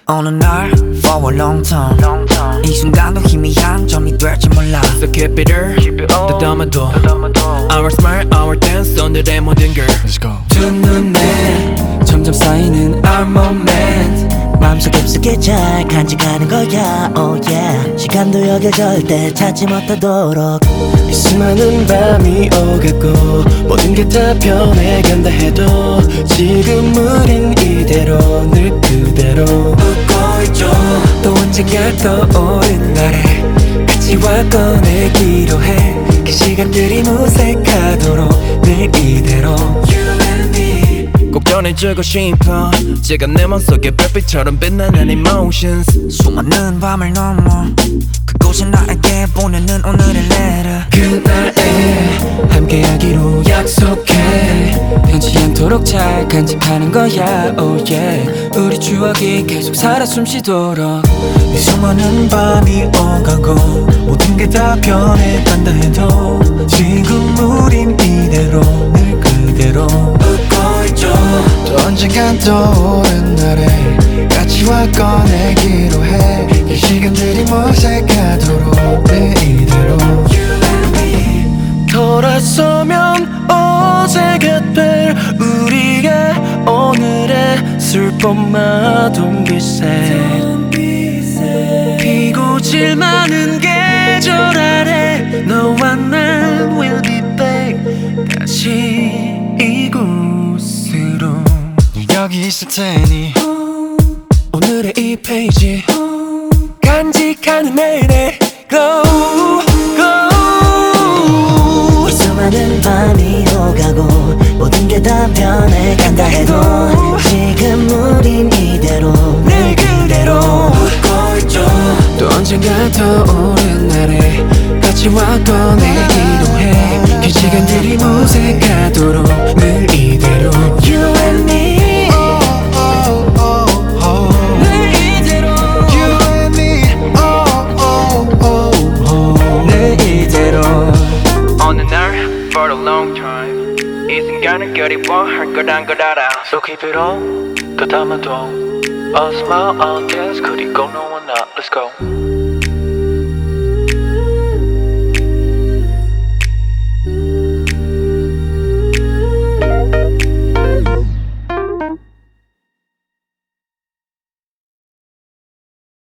어느 날 for a long time 이 순간도 희미한 점이 될지 몰라 So keep it up 더듬어도 Our smile, our dance 오늘의 모든 걸 Let's go. 두 눈에 점점 쌓이는 our moment 마음속 깊숙이 잘 간직하는 거야 oh yeah 시간도 여겨질 때 찾지 못하도록 이 수많은 밤이 오가고 모든 게 다 변해간다 해도 지금 우린 이대로 늘 그대로 웃고 있죠 또 언젠가 떠오른 날에 같이 와 꺼내기로 해 그 시간들이 무색하도록 늘 이대로 You and me 꼭 전해주고 싶어 지금 내 맘속에 별빛처럼 빛나는 emotions 수많은 밤을 넘어 그곳에 나에게 보내는 오늘의 letter 그날에 함께하기로 약속해 변치 않도록 잘 간직하는 거야 oh yeah 우리 추억이 계속 살아 숨쉬도록 이 수많은 밤이 오가고 모든 게 다 변해간다 해도 지금 우린 이대로 늘 그대로 웃고 있죠 또 언젠간 떠오른 날에 같이 와 꺼내기로 해 이 시간들이 무색하도록 늘 이대로 You and me 돌아서면 어제가 될 우리가 오늘의 슬픔 마동빛에 피고 질 많은 계절 아래 너와 난 will be back 다시 이곳으로 여기 있을 테니 오늘의 이 페이지 간직하는 내내 Go 이 수많은 밤이 오가고 모든 게 다 변해간다 해도 지금 우린 이대로 늘 그대로 웃고 있죠 또 언젠가 떠오른 날에 같이 와 꺼내기로 해 그 시간들이 무색하도록 늘 이대로 You and me 늘 이대로 You and me 늘 이대로 어느 날 for a long time 이 순간을 그리워할 거란 걸 알아 So keep it on 더담아도 A smile, a dance 그리고 너와 나 Let's go